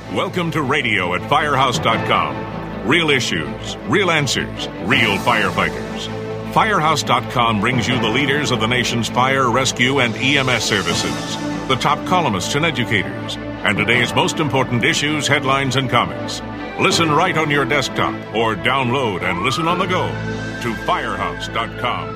Welcome to radio at Firehouse.com. Real issues, real answers, real firefighters. Firehouse.com brings you the leaders of the nation's fire, rescue, and EMS services, the top columnists and educators, and today's most important issues, headlines, and comments. Listen right on your desktop or download and listen on the go to Firehouse.com.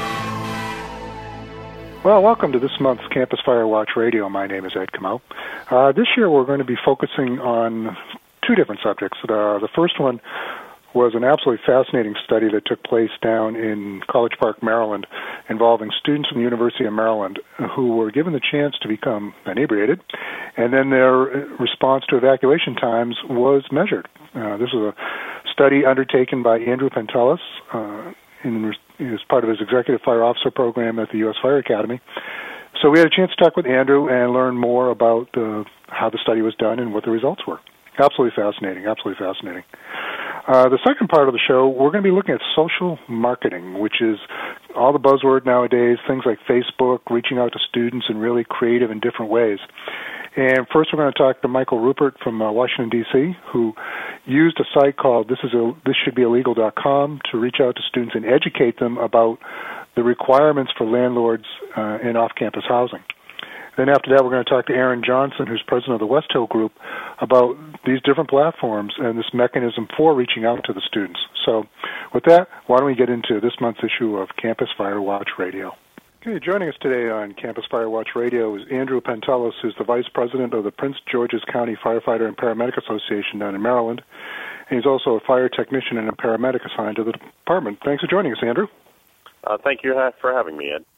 Well, welcome to this month's Campus Fire Watch Radio. My name is Ed Kamau. This year we're going to be focusing on two different subjects. The first one was an absolutely fascinating study that took place down in College Park, Maryland, involving students from the University of Maryland who were given the chance to become inebriated, and then their response to evacuation times was measured. This was a study undertaken by Andrew Pentelis as part of his Executive Fire Officer program at the U.S. Fire Academy. So we had a chance to talk with Andrew and learn more about how the study was done and what the results were. Absolutely fascinating, absolutely fascinating. The second part of the show, we're going to be looking at social marketing, which is all the buzzword nowadays, things like Facebook, reaching out to students in really creative and different ways. And first we're going to talk to Michael Rupert from Washington, D.C., who used a site called thisshouldbeillegal.com to reach out to students and educate them about the requirements for landlords in off-campus housing. Then after that, we're going to talk to Aaron Johnson, who's president of the West Hill Group, about these different platforms and this mechanism for reaching out to the students. So with that, why don't we get into this month's issue of Campus Fire Watch Radio. Okay, joining us today on Campus Fire Watch Radio is Andrew Pentelis, who's the Vice President of the Prince George's County Firefighter and Paramedic Association down in Maryland. And he's also a fire technician and a paramedic assigned to the department. Thanks for joining us, Andrew. Thank you for having me, Ed.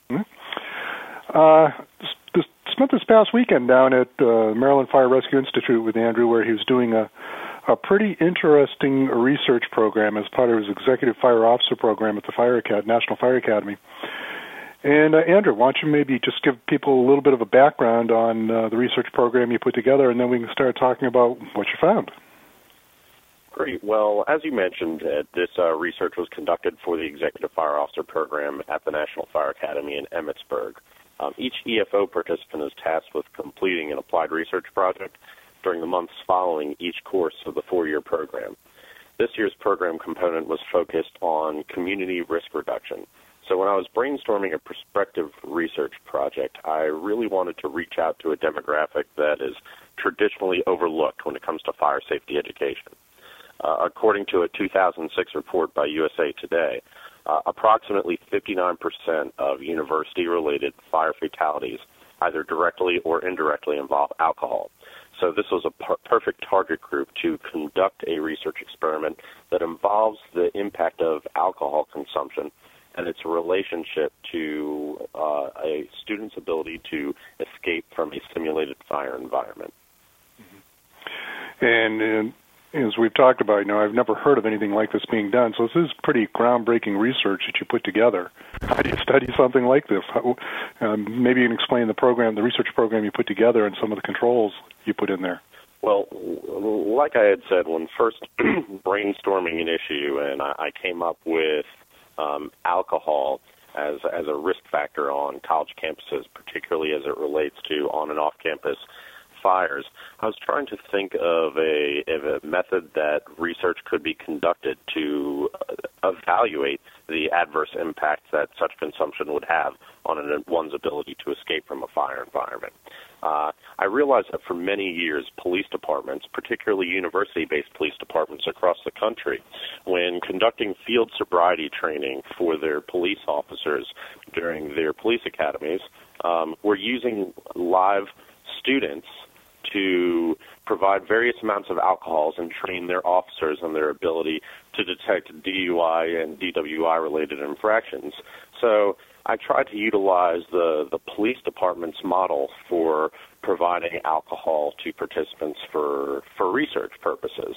Mm-hmm. Spent this past weekend down at Maryland Fire Rescue Institute with Andrew, where he was doing a pretty interesting research program as part of his Executive Fire Officer program at the National Fire Academy. And Andrew, why don't you maybe just give people a little bit of a background on the research program you put together, and then we can start talking about what you found. Great. Well, as you mentioned, this research was conducted for the Executive Fire Officer program at the National Fire Academy in Emmitsburg. Each EFO participant is tasked with completing an applied research project during the months following each course of the 4-year program. This year's program component was focused on community risk reduction. So when I was brainstorming a prospective research project, I really wanted to reach out to a demographic that is traditionally overlooked when it comes to fire safety education. According to a 2006 report by USA Today, approximately 59% of university-related fire fatalities either directly or indirectly involve alcohol. So this was a perfect target group to conduct a research experiment that involves the impact of alcohol consumption and its relationship to a student's ability to escape from a simulated fire environment. Mm-hmm. And as we've talked about, I've never heard of anything like this being done, so this is pretty groundbreaking research that you put together. How do you study something like this? Maybe you can explain the research program you put together and some of the controls you put in there. Well, like I had said, when first brainstorming an issue, and I came up with alcohol as a risk factor on college campuses, particularly as it relates to on and off campus fires, I was trying to think of a method that research could be conducted to evaluate the adverse impact that such consumption would have on one's ability to escape from a fire environment. I realized that for many years, police departments, particularly university-based police departments across the country, when conducting field sobriety training for their police officers during their police academies, were using live students to provide various amounts of alcohols and train their officers on their ability to detect DUI and DWI-related infractions. So I tried to utilize the police department's model for providing alcohol to participants for research purposes.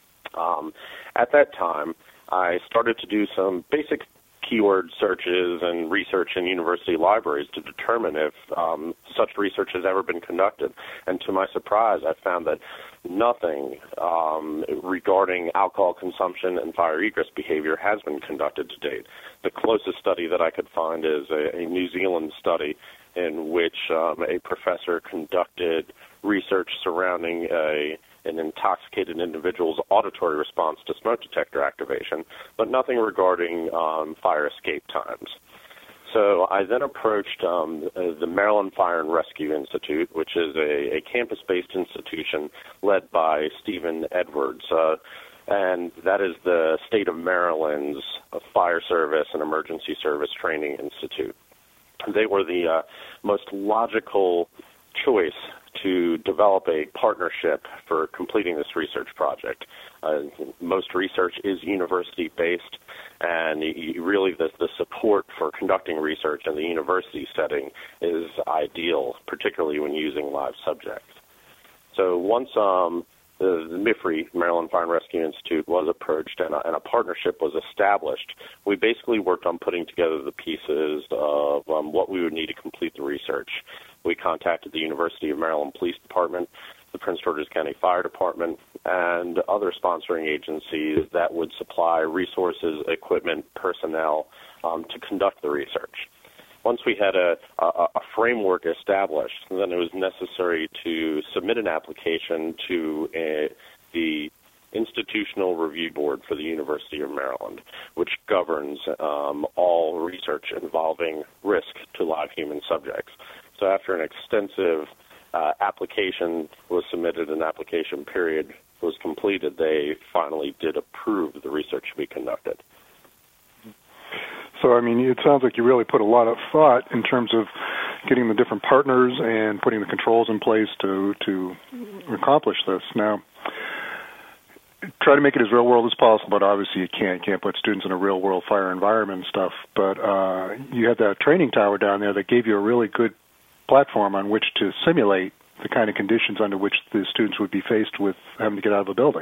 At that time, I started to do some basic keyword searches and research in university libraries to determine if such research has ever been conducted. And to my surprise, I found that nothing regarding alcohol consumption and fire egress behavior has been conducted to date. The closest study that I could find is a New Zealand study in which a professor conducted research surrounding a an intoxicated individual's auditory response to smoke detector activation, but nothing regarding fire escape times. So I then approached the Maryland Fire and Rescue Institute, which is a campus-based institution led by Stephen Edwards, and that is the state of Maryland's Fire Service and Emergency Service Training Institute. They were the most logical choice to develop a partnership for completing this research project. Most research is university-based, and really the support for conducting research in the university setting is ideal, particularly when using live subjects. So once the MIFRE, Maryland Fire and Rescue Institute, was approached and a partnership was established, we basically worked on putting together the pieces of what we would need to complete the research. We contacted the University of Maryland Police Department, the Prince George's County Fire Department, and other sponsoring agencies that would supply resources, equipment, personnel to conduct the research. Once we had a framework established, then it was necessary to submit an application to the Institutional Review Board for the University of Maryland, which governs all research involving risk to live human subjects. So after an extensive application was submitted, an application period was completed, they finally did approve the research we conducted. So, I mean, it sounds like you really put a lot of thought in terms of getting the different partners and putting the controls in place to accomplish this. Now, try to make it as real-world as possible, but obviously you can't put students in a real-world fire environment and stuff. But you had that training tower down there that gave you a really good platform on which to simulate the kind of conditions under which the students would be faced with having to get out of a building.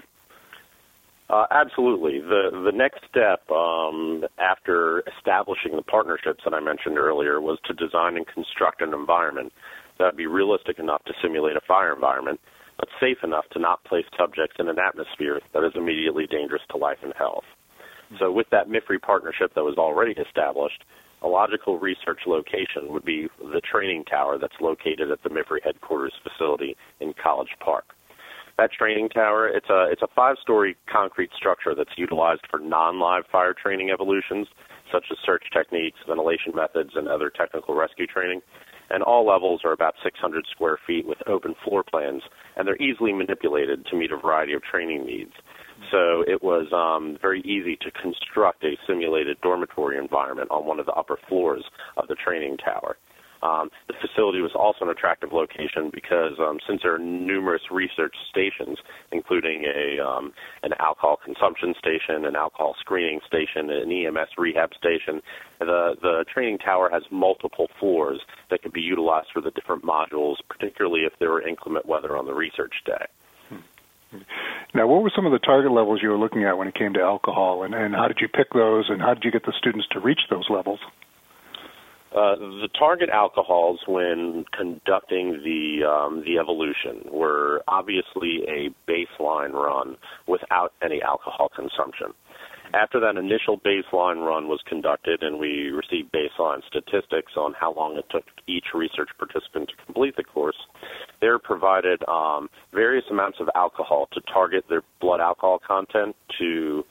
Absolutely. The next step after establishing the partnerships that I mentioned earlier was to design and construct an environment that would be realistic enough to simulate a fire environment, but safe enough to not place subjects in an atmosphere that is immediately dangerous to life and health. So with that MIFRE partnership that was already established, a logical research location would be the training tower that's located at the MIFRE headquarters facility in College Park. That training tower, it's a 5-story concrete structure that's utilized for non-live fire training evolutions, such as search techniques, ventilation methods, and other technical rescue training. And all levels are about 600 square feet with open floor plans, and they're easily manipulated to meet a variety of training needs. So it was very easy to construct a simulated dormitory environment on one of the upper floors of the training tower. The facility was also an attractive location because since there are numerous research stations, including an alcohol consumption station, an alcohol screening station, an EMS rehab station, the training tower has multiple floors that could be utilized for the different modules, particularly if there were inclement weather on the research day. Now, what were some of the target levels you were looking at when it came to alcohol, and how did you pick those, and how did you get the students to reach those levels? The target alcohols when conducting the evolution were obviously a baseline run without any alcohol consumption. After that initial baseline run was conducted and we received baseline statistics on how long it took each research participant to complete the course, they were provided various amounts of alcohol to target their blood alcohol content to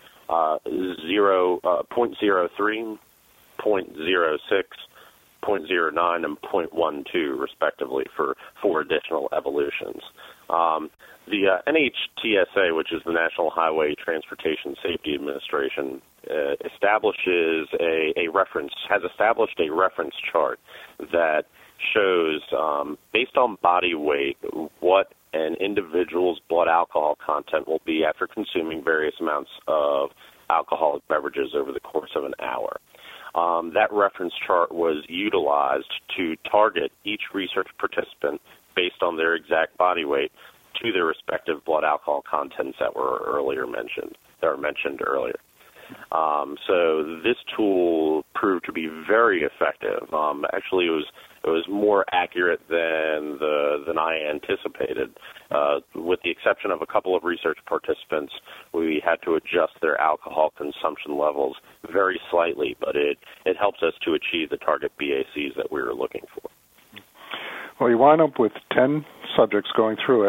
0.03, 0.06, 0.09 and 0.12, respectively, for 4 additional evolutions. The NHTSA, which is the National Highway Transportation Safety Administration, has established a reference chart that shows, based on body weight, what an individual's blood alcohol content will be after consuming various amounts of alcoholic beverages over the course of an hour. That reference chart was utilized to target each research participant based on their exact body weight to their respective blood alcohol contents that were mentioned earlier. So this tool proved to be very effective. Actually, it was more accurate than I anticipated. With the exception of a couple of research participants, we had to adjust their alcohol consumption levels very slightly, but it helps us to achieve the target BACs that we were looking for. Well, you wind up with 10 subjects going through it,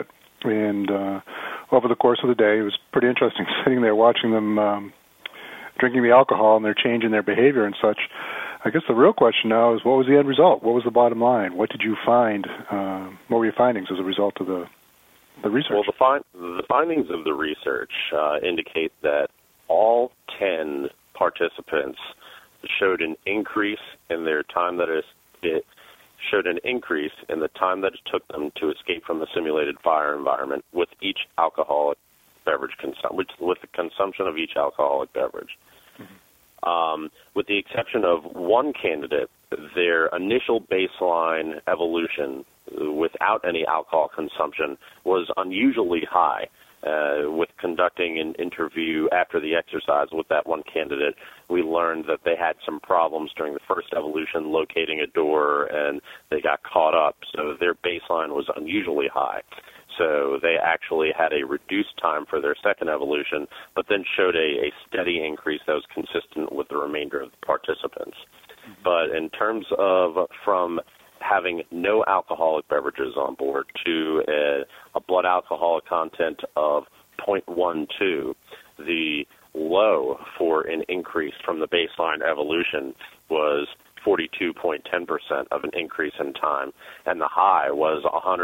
And over the course of the day, it was pretty interesting sitting there watching them drinking the alcohol and their change in their behavior and such. I guess the real question now is, what was the end result? What was the bottom line? What did you find? What were your findings as a result of the research? Well, the findings of the research indicate that all 10 participants showed an increase in their time it showed an increase in the time that it took them to escape from the simulated fire environment with each alcoholic beverage with the consumption of each alcoholic beverage. Mm-hmm. With the exception of one candidate, their initial baseline evolution without any alcohol consumption was unusually high. With conducting an interview after the exercise with that one candidate, we learned that they had some problems during the first evolution locating a door, and they got caught up. So their baseline was unusually high. So they actually had a reduced time for their second evolution, but then showed a steady increase that was consistent with the remainder of the participants. Mm-hmm. But in terms of from having no alcoholic beverages on board to a blood alcohol content of 0.12, the low for an increase from the baseline evolution was 42.10% of an increase in time, and the high was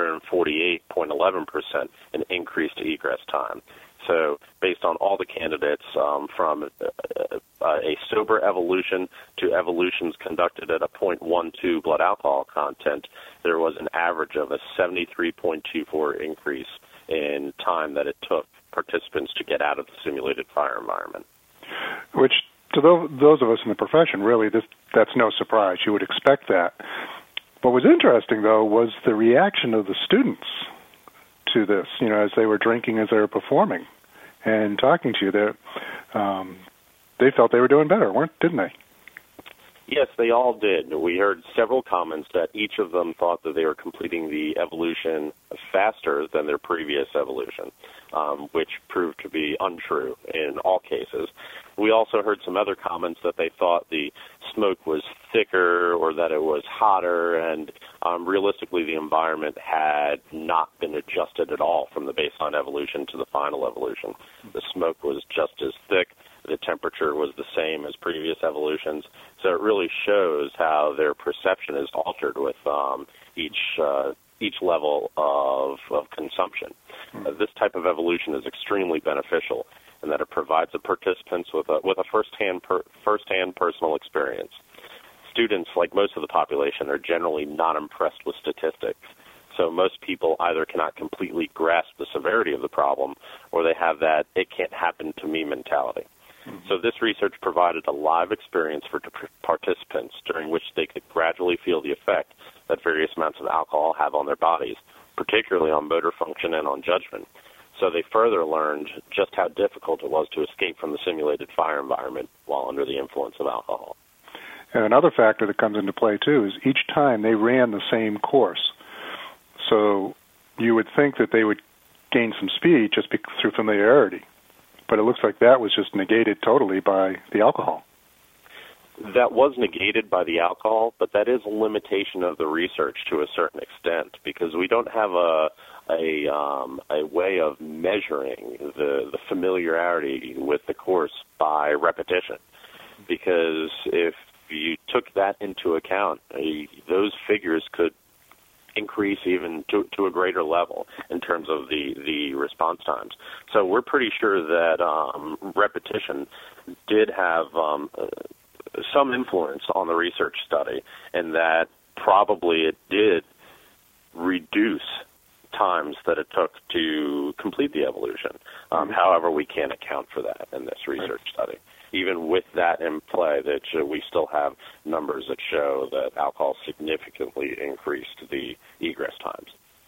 148.11% an increase to egress time. So based on all the candidates, from a sober evolution to evolutions conducted at a 0.12 blood alcohol content, there was an average of a 73.24 increase in time that it took participants to get out of the simulated fire environment. Which, to those of us in the profession, really, that's no surprise. You would expect that. What was interesting, though, was the reaction of the students to this, as they were drinking, as they were performing, and talking to you. They felt they were doing better, didn't they? Yes, they all did. We heard several comments that each of them thought that they were completing the evolution faster than their previous evolution, which proved to be untrue in all cases. We also heard some other comments that they thought the smoke was thicker or that it was hotter, and realistically the environment had not been adjusted at all from the baseline evolution to the final evolution. The smoke was just as thick. The temperature was the same as previous evolutions. So it really shows how their perception is altered with each level of consumption. This type of evolution is extremely beneficial in that it provides the participants with a firsthand personal experience. Students, like most of the population, are generally not impressed with statistics. So most people either cannot completely grasp the severity of the problem, or they have that "it can't happen to me" mentality. So this research provided a live experience for participants during which they could gradually feel the effect that various amounts of alcohol have on their bodies, particularly on motor function and on judgment. So they further learned just how difficult it was to escape from the simulated fire environment while under the influence of alcohol. And another factor that comes into play, too, is each time they ran the same course. So you would think that they would gain some speed just through familiarity. But it looks like that was just negated totally by the alcohol. That was negated by the alcohol, but that is a limitation of the research to a certain extent, because we don't have a way of measuring the familiarity with the course by repetition. Because if you took that into account, those figures could increase even to a greater level in terms of the response times. So we're pretty sure that repetition did have some influence on the research study, and that probably it did reduce times that it took to complete the evolution. However, we can't account for that in this research study. Even with that in play, that we still have numbers that show that alcohol significantly increased the egress times.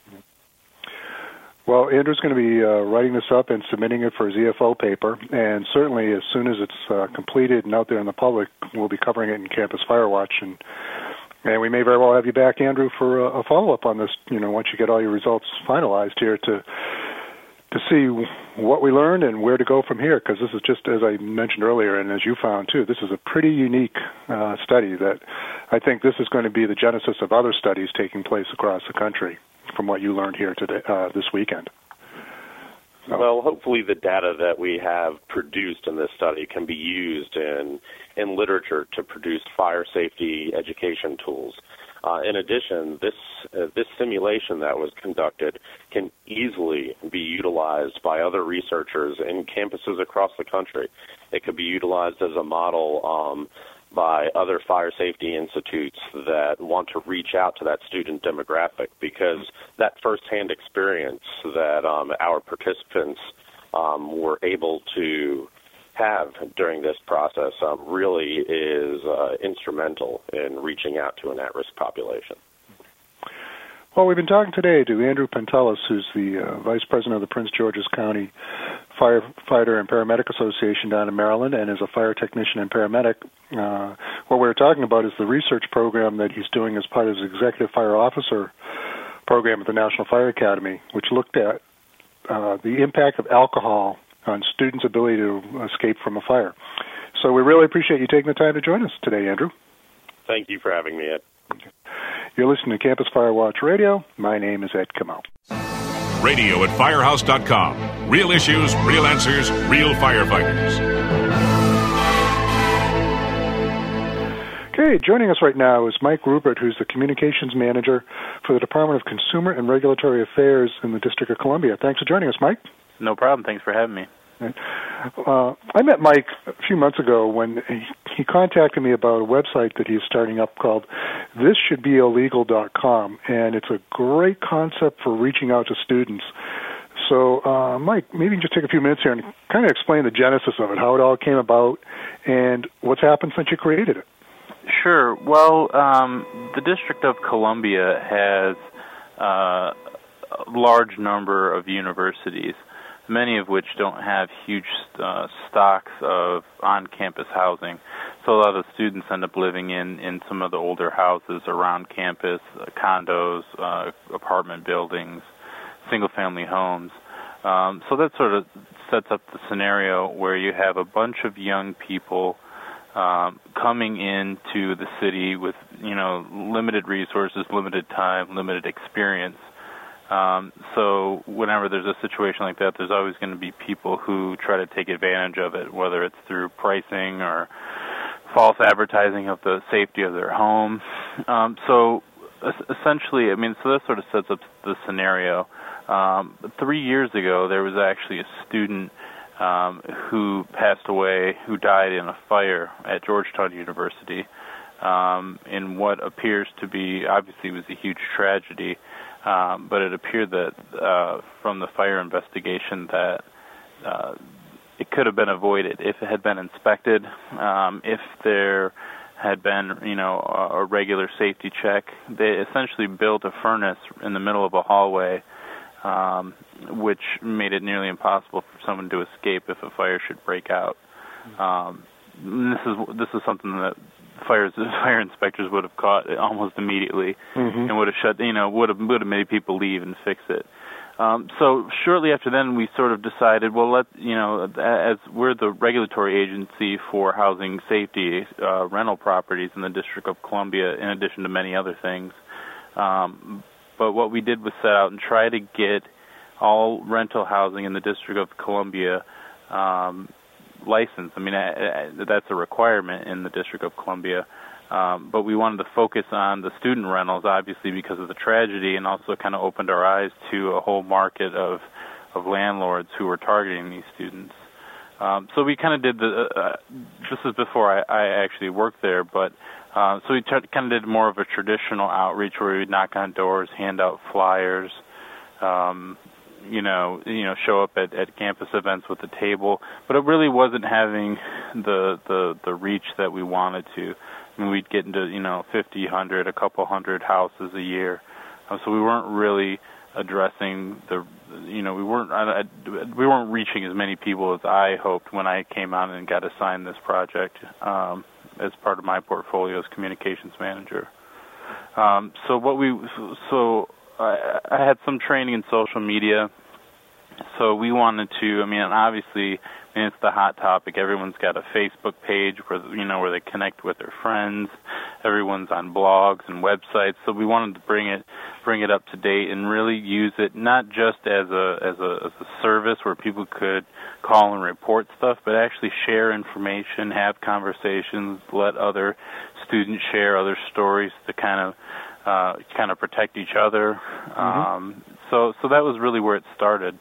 Well, Andrew's going to be writing this up and submitting it for a ZFO paper, and certainly as soon as it's completed and out there in the public, we'll be covering it in Campus Firewatch, and we may very well have you back, Andrew, for a follow-up on this, once you get all your results finalized here to see what we learned and where to go from here, because this is just, as I mentioned earlier, and as you found too, this is a pretty unique study that I think this is going to be the genesis of other studies taking place across the country from what you learned here today, this weekend. Well, hopefully the data that we have produced in this study can be used in literature to produce fire safety education tools. In addition, this simulation that was conducted can easily be utilized by other researchers in campuses across the country. It could be utilized as a model by other fire safety institutes that want to reach out to that student demographic, because that firsthand experience that our participants were able to have during this process really is instrumental in reaching out to an at-risk population. Well, we've been talking today to Andrew Pentelis, who's the Vice President of the Prince George's County Firefighter and Paramedic Association down in Maryland, and is a fire technician and paramedic. What we're talking about is the research program that he's doing as part of his Executive Fire Officer program at the National Fire Academy, which looked at the impact of alcohol on students' ability to escape from a fire. So we really appreciate you taking the time to join us today, Andrew. Thank you for having me, Ed. Okay. You're listening to Campus Fire Watch Radio. My name is Ed Kamau. Radio at firehouse.com. Real issues, real answers, real firefighters. Okay, joining us right now is Mike Rupert, who's the Communications Manager for the Department of Consumer and Regulatory Affairs in the District of Columbia. Thanks for joining us, Mike. No problem. Thanks for having me. I met Mike a few months ago when he contacted me about a website that he's starting up called ThisShouldBeIllegal.com, and it's a great concept for reaching out to students. So, Mike, maybe you can just take a few minutes here and kind of explain the genesis of it, how it all came about, and what's happened since you created it. Sure. Well, the District of Columbia has a large number of universities, many of which don't have huge stocks of on-campus housing. So a lot of students end up living in some of the older houses around campus, condos, apartment buildings, single-family homes. So that sort of sets up the scenario where you have a bunch of young people coming into the city with, limited resources, limited time, limited experience. So whenever there's a situation like that, there's always going to be people who try to take advantage of it, whether it's through pricing or false advertising of the safety of their home. So essentially, so that sort of sets up the scenario. 3 years ago, there was actually a student who passed away, who died in a fire at Georgetown University in what appears to be, obviously it was a huge tragedy, but it appeared that from the fire investigation that it could have been avoided if it had been inspected, if there had been, a regular safety check. They essentially built a furnace in the middle of a hallway, which made it nearly impossible for someone to escape if a fire should break out. This is something that fire inspectors would have caught almost immediately, and would have made people leave and fix it. So shortly after then, we sort of decided, well, as we're the regulatory agency for housing safety, rental properties in the District of Columbia, in addition to many other things. But what we did was set out and try to get all rental housing in the District of Columbia licensed. That's a requirement in the District of Columbia. But we wanted to focus on the student rentals, obviously, because of the tragedy, and also kind of opened our eyes to a whole market of landlords who were targeting these students. So we kind of did this is before I actually worked there, but so we kind of did more of a traditional outreach where we'd knock on doors, hand out flyers, show up at campus events with a table, but it really wasn't having the reach that we wanted to. We'd get into 50, 100, a couple hundred houses a year, so we weren't really addressing we weren't reaching as many people as I hoped when I came on and got assigned this project as part of my portfolio as communications manager. So I had some training in social media. So we wanted to, obviously, it's the hot topic. Everyone's got a Facebook page where they connect with their friends, everyone's on blogs and websites. So we wanted to bring it up to date and really use it not just as a service where people could call and report stuff, but actually share information, have conversations, let other students share other stories to kind of protect each other. So that was really where it started.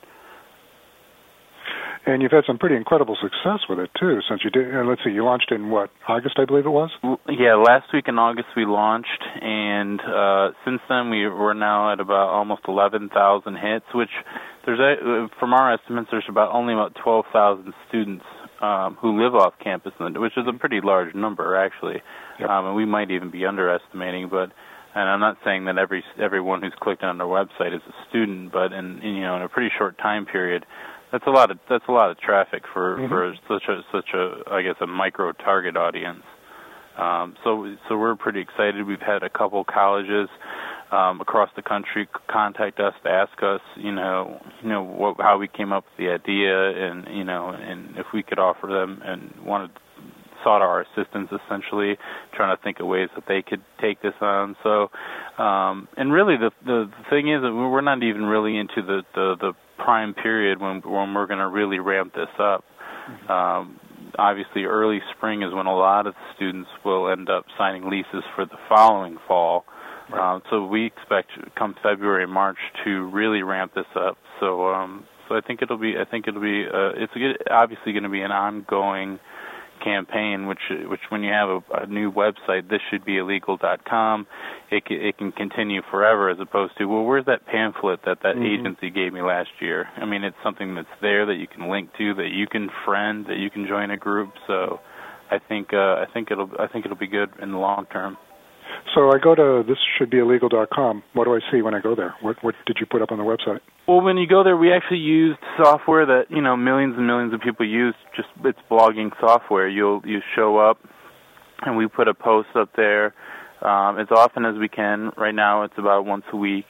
And you've had some pretty incredible success with it too. Since you did, let's see, you launched in what, August, I believe it was? Yeah, last week in August we launched, and since then we're now at about almost 11,000 hits. Which from our estimates, there's only about 12,000 students who live off campus, which is a pretty large number actually. Yep. And we might even be underestimating, but. And I'm not saying that everyone who's clicked on our website is a student, but in a pretty short time period, that's a lot of traffic for such a I guess a micro target audience. So we're pretty excited. We've had a couple colleges across the country contact us to ask us, how we came up with the idea, and if we could offer them and sought our assistance, essentially trying to think of ways that they could take this on. So, and really the thing is that we're not even really into the prime period when we're going to really ramp this up. Obviously, early spring is when a lot of the students will end up signing leases for the following fall. Right. So we expect come February, March to really ramp this up. So I think it'll be it's obviously going to be an ongoing campaign, which when you have a new website, thisshouldbeillegal.com, it can continue forever, as opposed to, well, where's that pamphlet that agency gave me last year? I mean, it's something that's there that you can link to, that you can friend, that you can join a group. So I think it'll be good in the long term. So I go to thisshouldbeillegal.com. What do I see when I go there? What did you put up on the website? Well, when you go there, we actually used software that millions and millions of people use. It's blogging software. You show up, and we put a post up there as often as we can. Right now, it's about once a week.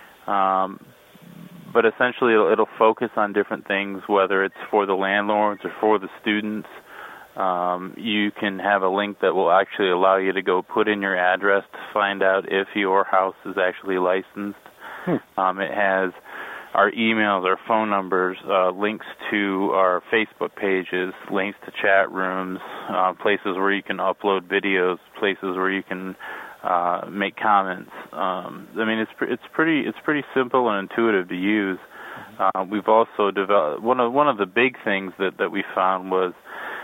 But essentially, it'll focus on different things, whether it's for the landlords or for the students. You can have a link that will actually allow you to go put in your address to find out if your house is actually licensed. It has our emails, our phone numbers, links to our Facebook pages, links to chat rooms, places where you can upload videos, places where you can make comments. I mean, it's pretty simple and intuitive to use. We've also developed one of the big things that we found was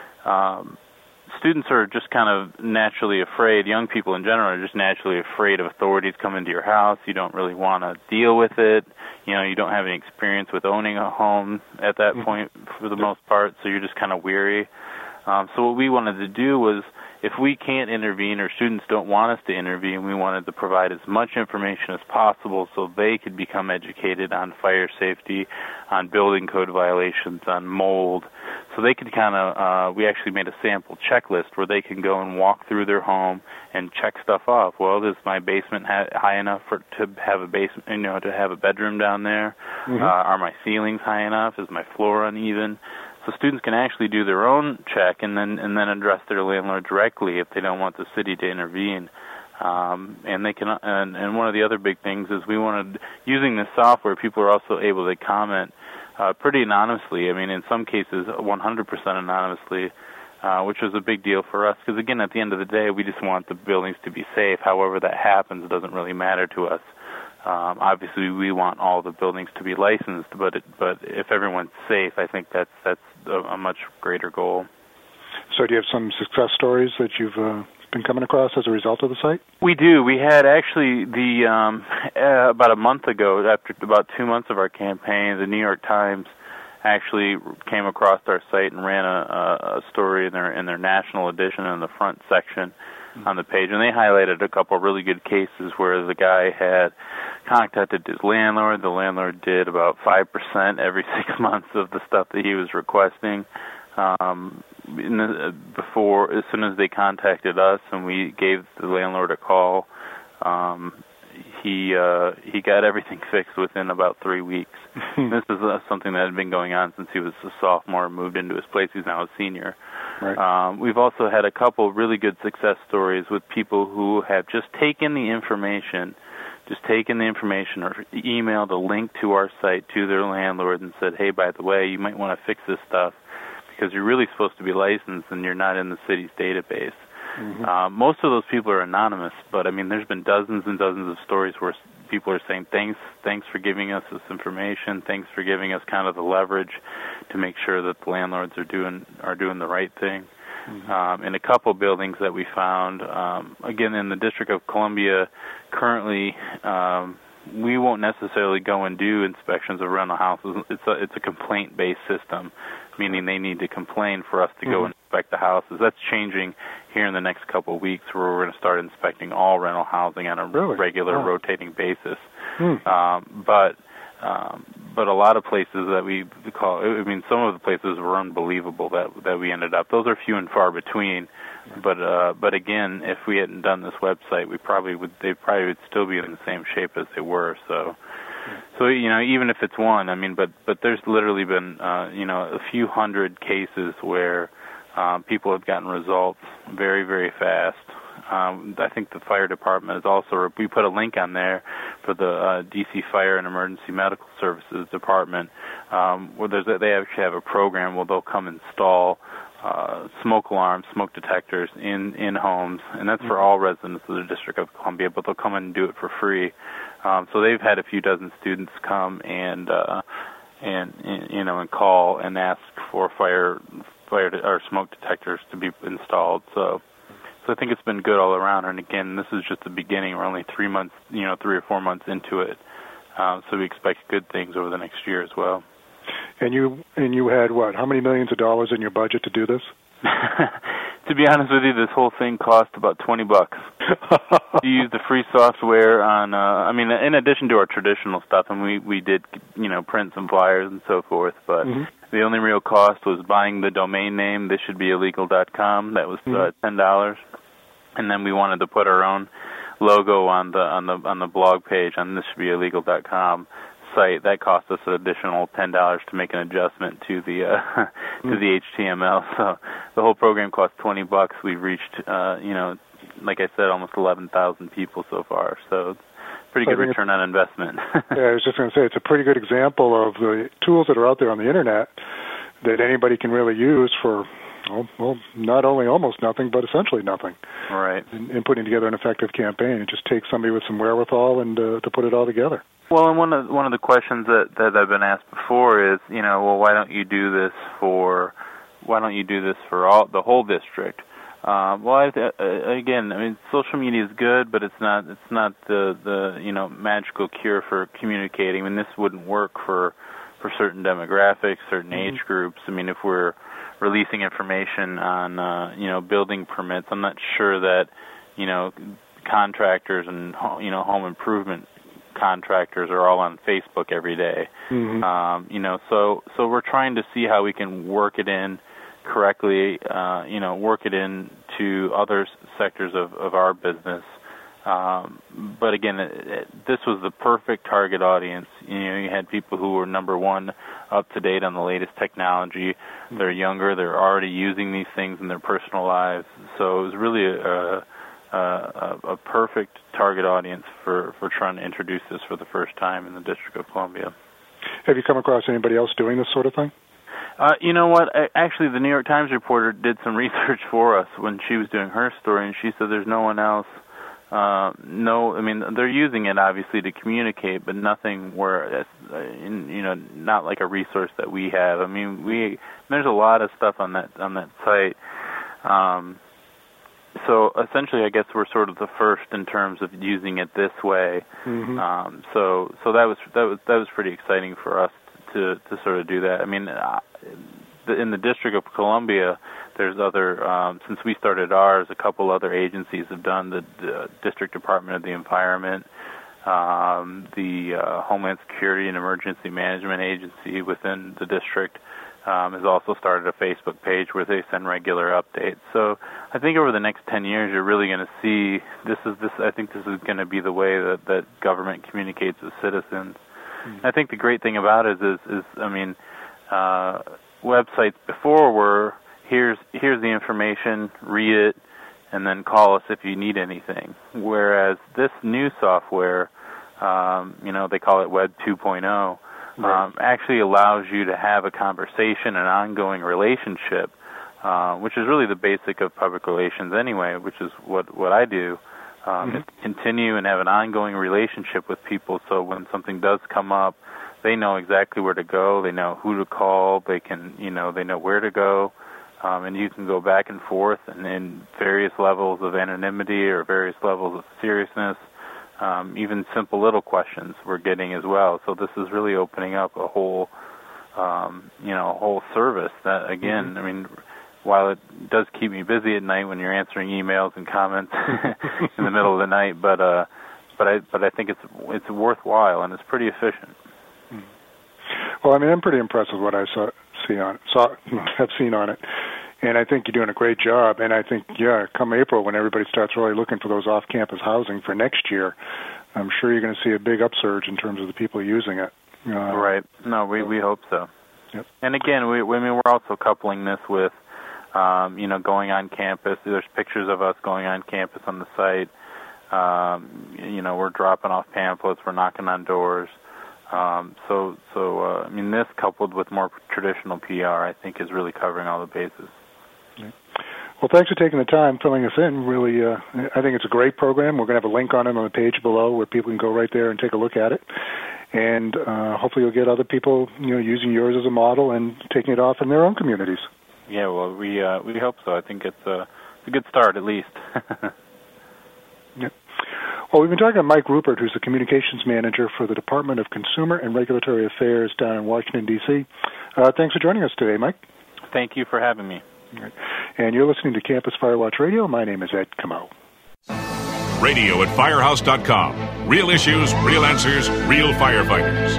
students are just kind of naturally afraid. Young people in general are just naturally afraid of authorities coming to your house. You don't really want to deal with it. You don't have any experience with owning a home at that point for the most part, so you're just kind of weary. So what we wanted to do was, if we can't intervene or students don't want us to intervene, we wanted to provide as much information as possible so they could become educated on fire safety, on building code violations, on mold. So they could we actually made a sample checklist where they can go and walk through their home and check stuff off. Well, is my basement high enough to have a basement, to have a bedroom down there? Are my ceilings high enough? Is my floor uneven? So students can actually do their own check and then address their landlord directly if they don't want the city to intervene. And they can. And one of the other big things is we wanted, using this software, people are also able to comment pretty anonymously. I mean, in some cases, 100% anonymously, which was a big deal for us. Because again, at the end of the day, we just want the buildings to be safe. However that happens, it doesn't really matter to us. Obviously, we want all the buildings to be licensed, but if everyone's safe, I think that's a much greater goal. So do you have some success stories that you've been coming across as a result of the site? We do. We had actually about a month ago, after about 2 months of our campaign, the New York Times actually came across our site and ran a story in their national edition in the front section on the page, and they highlighted a couple of really good cases where the guy had contacted his landlord. The landlord did about 5% every 6 months of the stuff that he was requesting. As soon as they contacted us and we gave the landlord a call, he got everything fixed within about 3 weeks. This is something that had been going on since he was a sophomore, moved into his place. He's now a senior. Right. We've also had a couple really good success stories with people who have just taken the information or emailed a link to our site to their landlord and said, hey, by the way, you might want to fix this stuff because you're really supposed to be licensed and you're not in the city's database. Mm-hmm. Most of those people are anonymous, but I mean, there's been dozens and dozens of stories where people are saying, thanks for giving us this information, thanks for giving us kind of the leverage to make sure that the landlords are doing the right thing. Mm-hmm. In a couple buildings that we found, again, in the District of Columbia, currently, we won't necessarily go and do inspections of rental houses. It's a complaint-based system, meaning they need to complain for us to go and inspect the houses. That's changing here in the next couple of weeks, where we're going to start inspecting all rental housing on a regular rotating basis. But a lot of places that we call, I mean, some of the places were unbelievable that we ended up. Those are few and far between. But again, if we hadn't done this website, they probably would still be in the same shape as they were. So even if it's one, I mean, but there's literally been a few hundred cases where people have gotten results very, very fast. I think the fire department is also, we put a link on there for the DC Fire and Emergency Medical Services Department, where they actually have a program where they'll come install smoke alarms, smoke detectors in homes, and that's for all residents of the District of Columbia, but they'll come in and do it for free. So they've had a few dozen students come and call and ask for fire or smoke detectors to be installed. So I think it's been good all around. And again, this is just the beginning. We're only 3 or 4 months into it. So we expect good things over the next year as well. And you had what? How many millions of dollars in your budget to do this? To be honest with you, this whole thing cost about $20. You use the free software on. In addition to our traditional stuff, and we did print some flyers and so forth. But the only real cost was buying the domain name. ThisShouldBeIllegal.com. That was $10, and then we wanted to put our own logo on the blog page on ThisShouldBeIllegal.com site. That cost us an additional $10 to make an adjustment to the the HTML. So the whole program cost $20. We've reached like I said, almost 11,000 people so far. So it's pretty good return on investment. Yeah, I was just going to say, it's a pretty good example of the tools that are out there on the internet that anybody can really use for, not only almost nothing, but essentially nothing. Right. In putting together an effective campaign. It just takes somebody with some wherewithal and to put it all together. Well, and one of the questions that I've been asked before is, why don't you do this for the whole district? Again, I mean, social media is good, but it's not the magical cure for communicating. I mean, this wouldn't work for certain demographics, certain age groups. I mean, if we're releasing information on building permits, I'm not sure that contractors and home improvement contractors are all on Facebook every day. So we're trying to see how we can work it in correctly, work it into other sectors of our business. But again, this was the perfect target audience. You had people who were, number one, up to date on the latest technology. They're younger. They're already using these things in their personal lives. So it was really a perfect target audience for trying to introduce this for the first time in the District of Columbia. Have you come across anybody else doing this sort of thing? You know what? Actually, the New York Times reporter did some research for us when she was doing her story, and she said there's no one else. They're using it obviously to communicate, but nothing where not like a resource that we have. I mean, there's a lot of stuff on that site. So essentially, I guess we're sort of the first in terms of using it this way. So that was pretty exciting for us to sort of do that. I mean, in the District of Columbia, there's other, since we started ours, a couple other agencies have done. The District Department of the Environment, the Homeland Security and Emergency Management Agency within the district has also started a Facebook page where they send regular updates. So I think over the next 10 years, you're really going to see I think this is going to be the way that government communicates with citizens. I think the great thing about it is websites before were, here's the information, read it, and then call us if you need anything. Whereas this new software, they call it Web 2.0, actually allows you to have a conversation, an ongoing relationship, which is really the basic of public relations anyway, which is what I do. Continue and have an ongoing relationship with people, so when something does come up, they know exactly where to go, they know who to call, they know where to go, and you can go back and forth and in various levels of anonymity or various levels of seriousness, even simple little questions we're getting as well. So this is really opening up a whole service that, again, I mean, while it does keep me busy at night when you're answering emails and comments in the middle of the night, but I think it's worthwhile and it's pretty efficient. Well, I mean, I'm pretty impressed with what I have seen on it, and I think you're doing a great job. And I think, come April, when everybody starts really looking for those off-campus housing for next year, I'm sure you're going to see a big upsurge in terms of the people using it. Right. No, we hope so. Yep. And again, we're also coupling this with going on campus. There's pictures of us going on campus on the site. We're dropping off pamphlets. We're knocking on doors. This coupled with more traditional PR, I think, is really covering all the bases. Yeah. Well, thanks for taking the time, filling us in. Really, I think it's a great program. We're going to have a link on it on the page below where people can go right there and take a look at it. And hopefully you'll get other people, using yours as a model and taking it off in their own communities. Yeah, well, we hope so. I think it's a good start, at least. Yep. Well, we've been talking to Mike Rupert, who's the communications manager for the Department of Consumer and Regulatory Affairs down in Washington, D.C. Thanks for joining us today, Mike. Thank you for having me. Right. And you're listening to Campus Firewatch Radio. My name is Ed Camo. Radio at Firehouse.com. Real issues, real answers, real firefighters.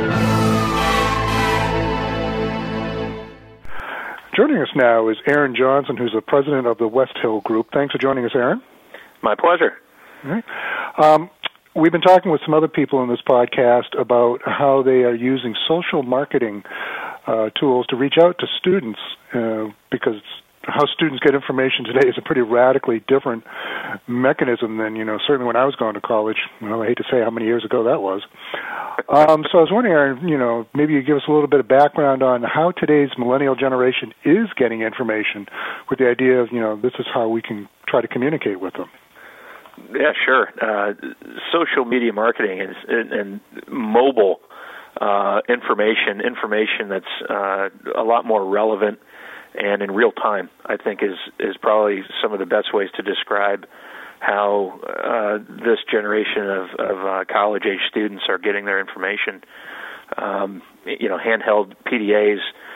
Joining us now is Aaron Johnson, who's the president of the West Hill Group. Thanks for joining us, Aaron. My pleasure. All right. We've been talking with some other people in this podcast about how they are using social marketing tools to reach out to students because how students get information today is a pretty radically different mechanism than, certainly when I was going to college. Well, I hate to say how many years ago that was. So I was wondering, Aaron, maybe you give us a little bit of background on how today's millennial generation is getting information with the idea of, this is how we can try to communicate with them. Yeah, sure. Social media marketing and mobile information that's a lot more relevant and in real time, I think is probably some of the best ways to describe how this generation of college-age students are getting their information. Handheld PDAs,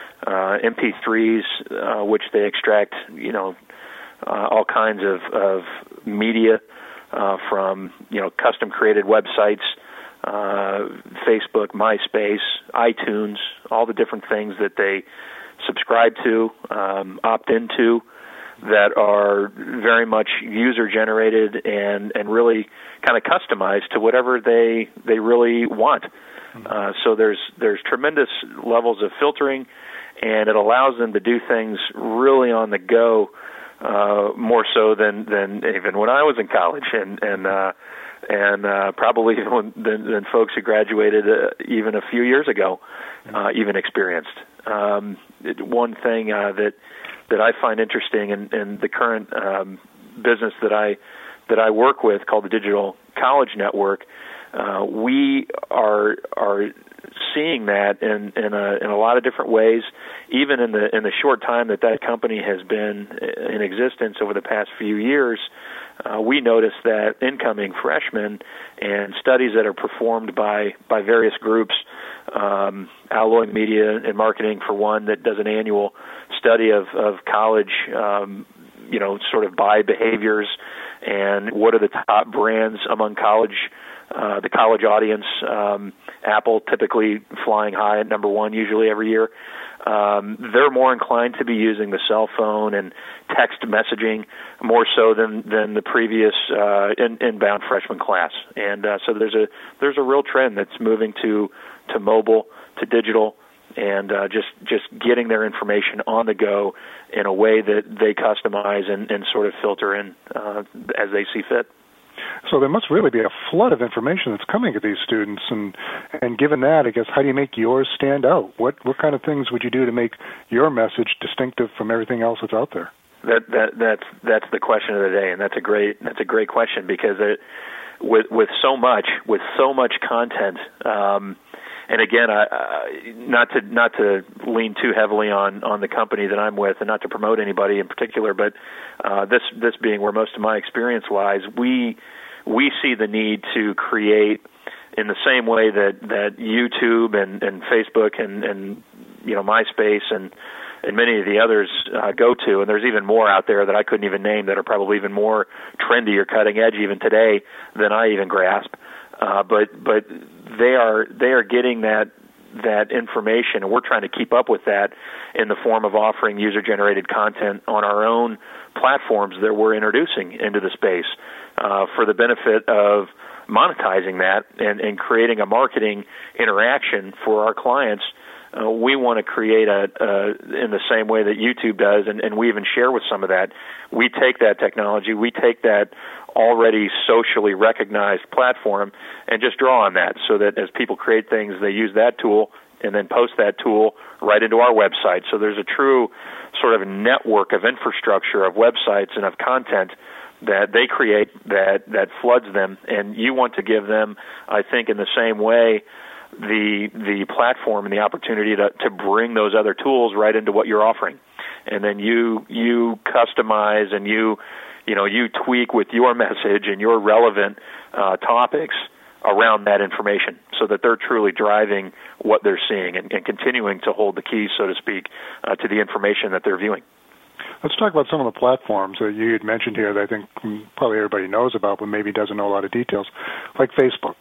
MP3s, which they extract, all kinds of media from, custom-created websites, Facebook, MySpace, iTunes, all the different things that they subscribe to, opt into, that are very much user-generated and really kind of customized to whatever they really want. So there's tremendous levels of filtering, and it allows them to do things really on the go, more so than even when I was in college, and probably than folks who graduated even a few years ago even experienced. One thing that I find interesting in the current business that I work with, called the Digital College Network, we are seeing that in a lot of different ways. Even in the short time that company has been in existence over the past few years, we notice that incoming freshmen and studies that are performed by various groups, Alloy Media and Marketing for one, that does an annual study of college, sort of buy behaviors and what are the top brands among the college audience. Apple typically flying high at number one usually every year. They're more inclined to be using the cell phone and text messaging more so than the previous inbound freshman class. And so there's a real trend that's moving to mobile, to digital, and just getting their information on the go in a way that they customize and sort of filter in as they see fit. So there must really be a flood of information that's coming to these students, and given that, I guess, how do you make yours stand out? What kind of things would you do to make your message distinctive from everything else that's out there? That's the question of the day, and that's a great question, because with so much content, and again, not to lean too heavily on the company that I'm with, and not to promote anybody in particular, but this being where most of my experience lies, we see the need to create, in the same way that YouTube and Facebook and MySpace and many of the others go to, and there's even more out there that I couldn't even name that are probably even more trendy or cutting edge even today than I even grasp. But they are getting that information, and we're trying to keep up with that in the form of offering user-generated content on our own platforms that we're introducing into the space for the benefit of monetizing that and creating a marketing interaction for our clients. We want to create in the same way that YouTube does, and we even share with some of that. We take that technology, we take that already socially recognized platform, and just draw on that, so that as people create things, they use that tool and then post that tool right into our website. So there's a true sort of network of infrastructure of websites and of content that they create that floods them, and you want to give them, I think, in the same way, the platform and the opportunity to bring those other tools right into what you're offering. And then you customize and you tweak with your message and your relevant topics around that information, so that they're truly driving what they're seeing and continuing to hold the keys, so to speak, to the information that they're viewing. Let's talk about some of the platforms that you had mentioned here that I think probably everybody knows about, but maybe doesn't know a lot of details, like Facebook.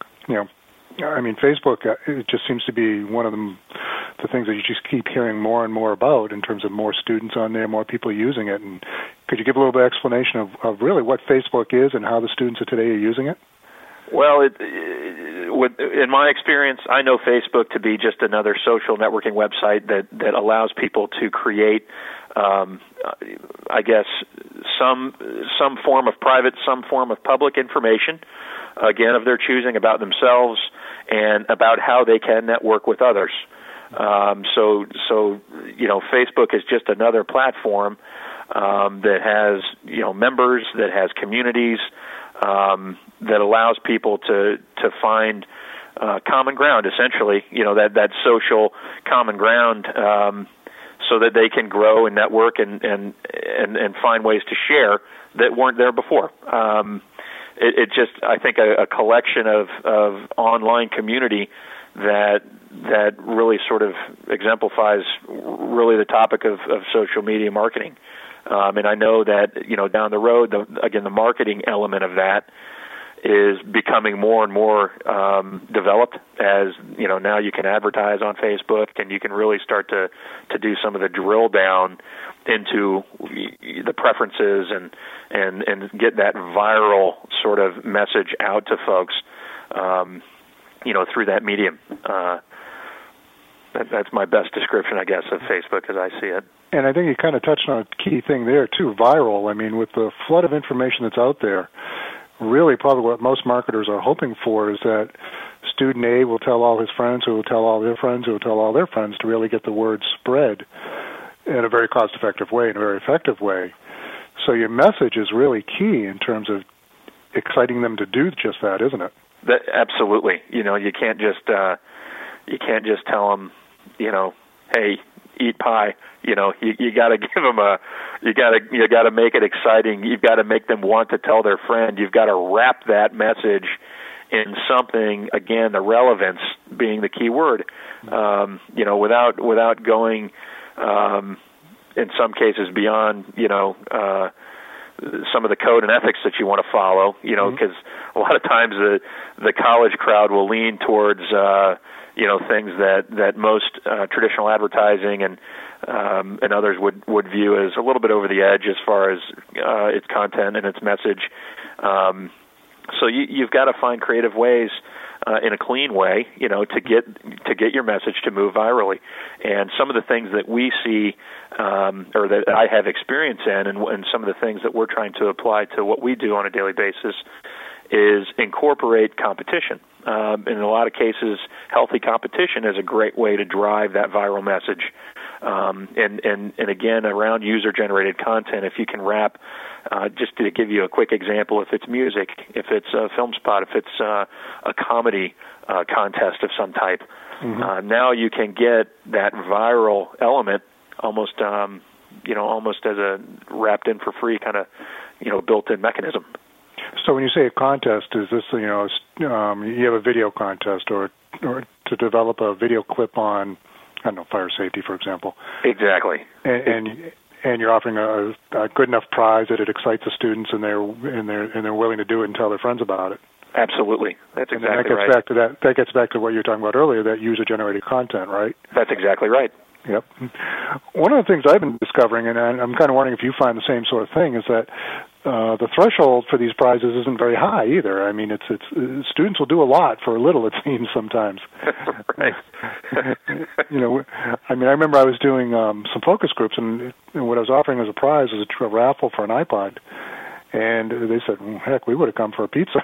I mean, Facebook, it just seems to be one of the things that you just keep hearing more and more about in terms of more students on there, more people using it. And could you give a little bit of explanation of really what Facebook is and how the students of today are using it? Well, in my experience, I know Facebook to be just another social networking website that allows people to create, I guess, some form of private, some form of public information, again, of their choosing, about themselves and about how they can network with others. So Facebook is just another platform that has members, that has communities, that allows people to find common ground, essentially, that social common ground, so that they can grow and network and find ways to share that weren't there before. It just, I think, a collection of online community that really sort of exemplifies really the topic of social media marketing. And I know that, down the road, the marketing element of that is becoming more and more developed, as, now you can advertise on Facebook, and you can really start to do some of the drill down into the preferences and get that viral sort of message out to folks, through that medium. That's my best description, I guess, of Facebook as I see it. And I think you kind of touched on a key thing there, too, viral. I mean, with the flood of information that's out there, really probably what most marketers are hoping for is that student A will tell all his friends, who will tell all their friends, who will tell all their friends, to really get the word spread in a very cost-effective way, in a very effective way. So your message is really key in terms of exciting them to do just that, isn't it? Absolutely. You can't just tell them, hey, eat pie. You got to give them you got to make it exciting. You've got to make them want to tell their friend. You've got to wrap that message in something, again, the relevance being the key word. Without going in some cases beyond, some of the code and ethics that you want to follow, because a lot of times the college crowd will lean towards things that most traditional advertising and others would view as a little bit over the edge as far as its content and its message. So you've got to find creative ways in a clean way, to get your message to move virally. And some of the things that we see, or that I have experience in, and some of the things that we're trying to apply to what we do on a daily basis, is incorporate competition. In a lot of cases, healthy competition is a great way to drive that viral message. And again, around user-generated content, if you can wrap, just to give you a quick example, if it's music, if it's a film spot, if it's a comedy contest of some type, now you can get that viral element almost as a wrapped in for free kind of, built-in mechanism. So when you say a contest, is this, you have a video contest or to develop a video clip on, I don't know, fire safety, for example? Exactly. And you're offering a good enough prize that it excites the students, and they're willing to do it and tell their friends about it. Absolutely. That's exactly right. That gets back to what you were talking about earlier, that user-generated content, right? That's exactly right. Yep. One of the things I've been discovering, and I'm kind of wondering if you find the same sort of thing, is that the threshold for these prizes isn't very high either. I mean, it's students will do a lot for a little, it seems sometimes. Right. I remember I was doing some focus groups, and what I was offering as a prize was a raffle for an iPod. And they said, well, heck, we would have come for a pizza.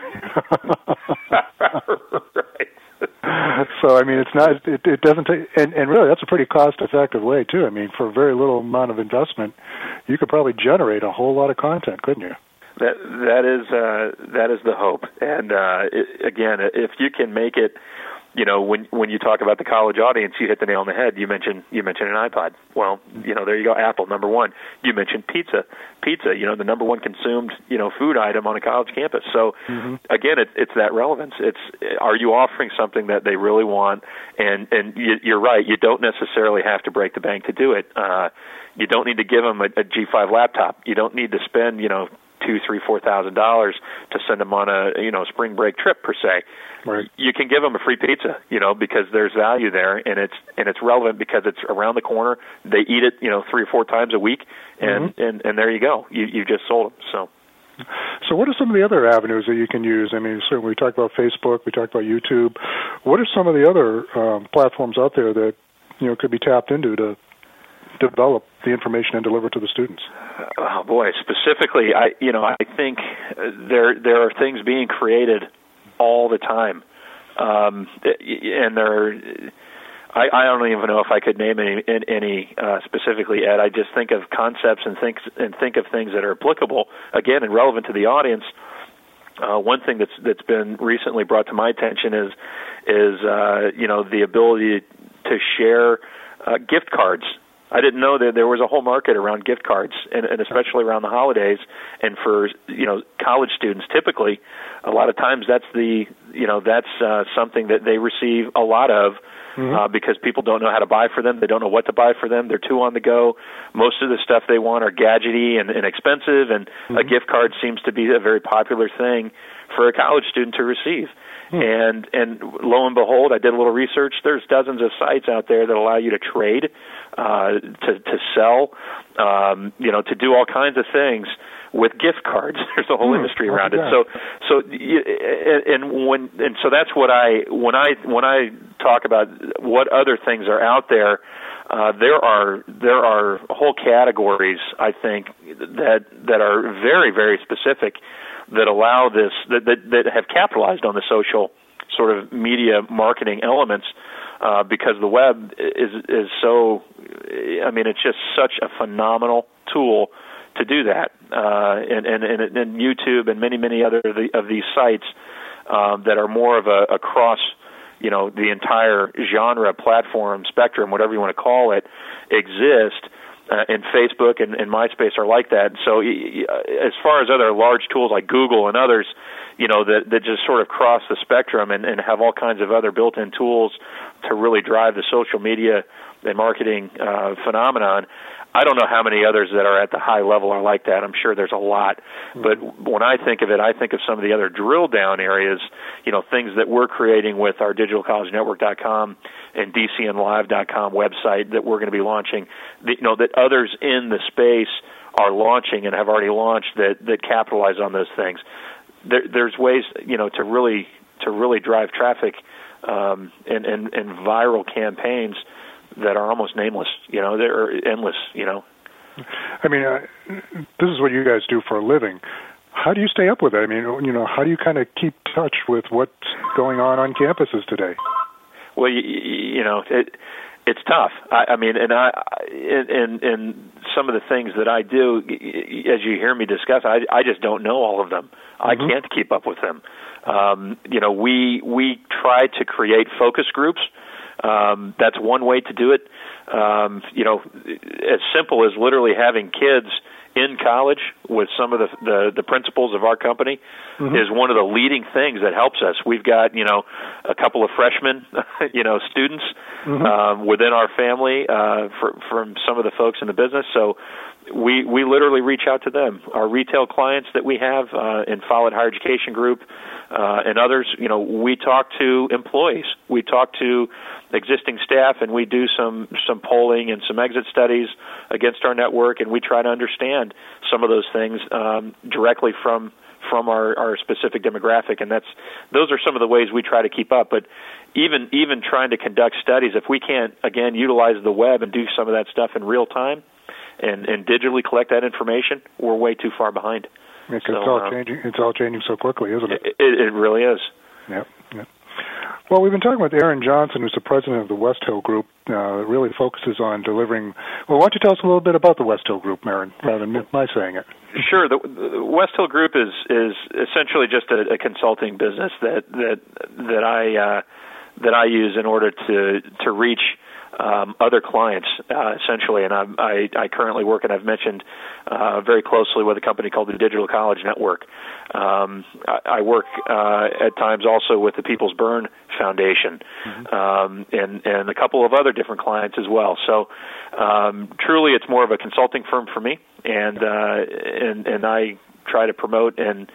Right. So, it's not, it doesn't take, and really that's a pretty cost-effective way, too. For a very little amount of investment, you could probably generate a whole lot of content, couldn't you? That is the hope. And again, if you can make it, when you talk about the college audience, you hit the nail on the head. You mentioned an iPod. Well, there you go. Apple, number one. You mentioned pizza. The number one consumed, food item on a college campus. So again, it's that relevance. Are you offering something that they really want? And you're right. You don't necessarily have to break the bank to do it. You don't need to give them a G5 laptop. You don't need to spend, $2,000, $3,000, $4,000 to send them on a spring break trip per se. Right. You can give them a free pizza, because there's value there, and it's relevant because it's around the corner. They eat it, 3 or 4 times a week, and there you go. You just sold them. So what are some of the other avenues that you can use? Certainly we talked about Facebook, we talked about YouTube. What are some of the other platforms out there that could be tapped into to develop the information and deliver to the students? Oh boy, specifically, I think there are things being created all the time, and I don't even know if I could name any specifically, Ed. I just think of concepts and think of things that are applicable again and relevant to the audience. One thing that's been recently brought to my attention is the ability to share gift cards. I didn't know that there was a whole market around gift cards, and especially around the holidays. And for college students, typically, a lot of times that's something that they receive a lot of because people don't know how to buy for them. They don't know what to buy for them. They're too on the go. Most of the stuff they want are gadgety and expensive, and a gift card seems to be a very popular thing for a college student to receive. And lo and behold, I did a little research. There's dozens of sites out there that allow you to trade, to sell, to do all kinds of things with gift cards. There's a whole industry around it. So that's what when I talk about what other things are out there. There are whole categories, I think, that are very, very specific, that allow this, that have capitalized on the social sort of media marketing elements, because the web is so, it's just such a phenomenal tool to do that, and YouTube and many other of these sites that are more of a cross, the entire genre, platform, spectrum, whatever you want to call it, exist. And Facebook and MySpace are like that. So as far as other large tools like Google and others, that just sort of cross the spectrum and have all kinds of other built-in tools to really drive the social media and marketing phenomenon, I don't know how many others that are at the high level are like that. I'm sure there's a lot. But when I think of it, I think of some of the other drill-down areas, things that we're creating with our digitalcollegenetwork.com and dcnlive.com website that we're going to be launching, that others in the space are launching and have already launched that capitalize on those things. There's ways, to really really drive traffic and viral campaigns that are almost nameless. They're endless. I mean, this is what you guys do for a living. How do you stay up with it? I mean, how do you kind of keep touch with what's going on campuses today? Well, it's tough. I mean, and some of the things that I do, as you hear me discuss, I just don't know all of them. I can't keep up with them. We try to create focus groups. That's one way to do it. As simple as literally having kids in college with some of the principals of our company is one of the leading things that helps us. We've got, a couple of freshmen, students within our family from some of the folks in the business. So we literally reach out to them. Our retail clients that we have in Follett Higher Education Group and others, we talk to employees. We talk to existing staff, and we do some polling and some exit studies against our network, and we try to understand some of those things directly from our specific demographic, and those are some of the ways we try to keep up. But even trying to conduct studies, if we can't again utilize the web and do some of that stuff in real time and digitally collect that information, we're way too far behind. Because it's all changing. It's all changing so quickly, isn't it? It really is. Yep. Well, we've been talking with Aaron Johnson, who's the president of the West Hill Group. It really focuses on delivering. Well, why don't you tell us a little bit about the West Hill Group, Aaron, rather than my saying it? Sure. The West Hill Group is essentially just a consulting business that I use in order to reach other clients, essentially. And I currently work, and I've mentioned very closely with a company called the Digital College Network. I work at times also with the People's Burn Foundation, and a couple of other different clients as well. So truly, it's more of a consulting firm for me, and I try to promote and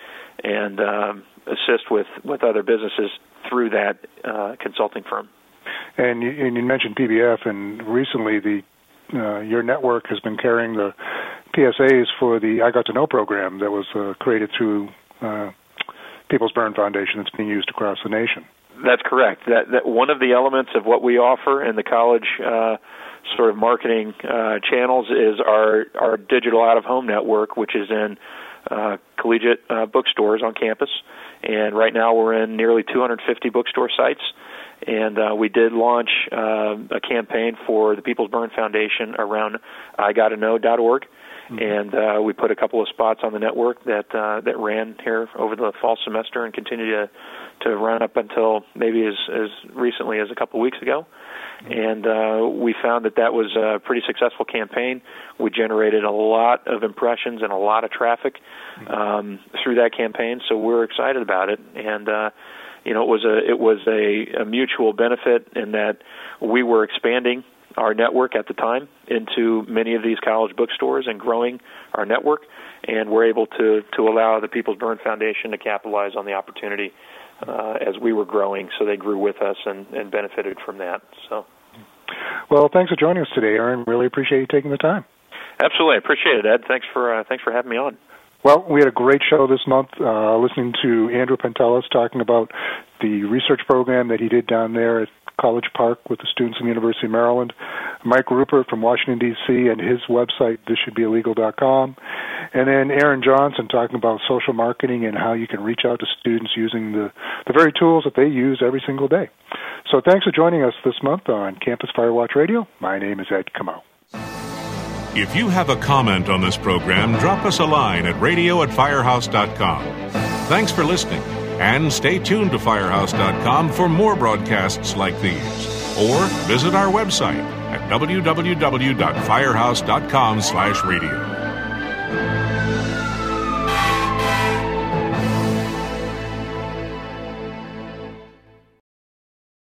assist with other businesses through that consulting firm. And you mentioned PBF, and recently your network has been carrying the PSAs for the I Got to Know program that was created through People's Burn Foundation that's being used across the nation. That's correct. That one of the elements of what we offer in the college sort of marketing channels is our digital out-of-home network, which is in collegiate bookstores on campus. And right now we're in nearly 250 bookstore sites. And we did launch a campaign for the People's Burn Foundation around IGottaKnow.org. And we put a couple of spots on the network that ran here over the fall semester and continue to run up until maybe as recently as a couple of weeks ago. And we found that was a pretty successful campaign. We generated a lot of impressions and a lot of traffic through that campaign, so we're excited about it. And it was a mutual benefit in that we were expanding our network at the time into many of these college bookstores and growing our network, and we're able to allow the People's Burn Foundation to capitalize on the opportunity as we were growing, so they grew with us and benefited from that. So, well, thanks for joining us today, Aaron. Really appreciate you taking the time. Absolutely, I appreciate it, Ed. Thanks for having me on. Well, we had a great show this month, listening to Andrew Pantelis talking about the research program that he did down there at College Park with the students from the University of Maryland, Mike Rupert from Washington, D.C., and his website, thisshouldbeillegal.com, and then Aaron Johnson talking about social marketing and how you can reach out to students using the very tools that they use every single day. So thanks for joining us this month on Campus Firewatch Radio. My name is Ed Kamau. If you have a comment on this program, drop us a line at radio@firehouse.com. Thanks for listening, and stay tuned to firehouse.com for more broadcasts like these. Or visit our website at www.firehouse.com/radio.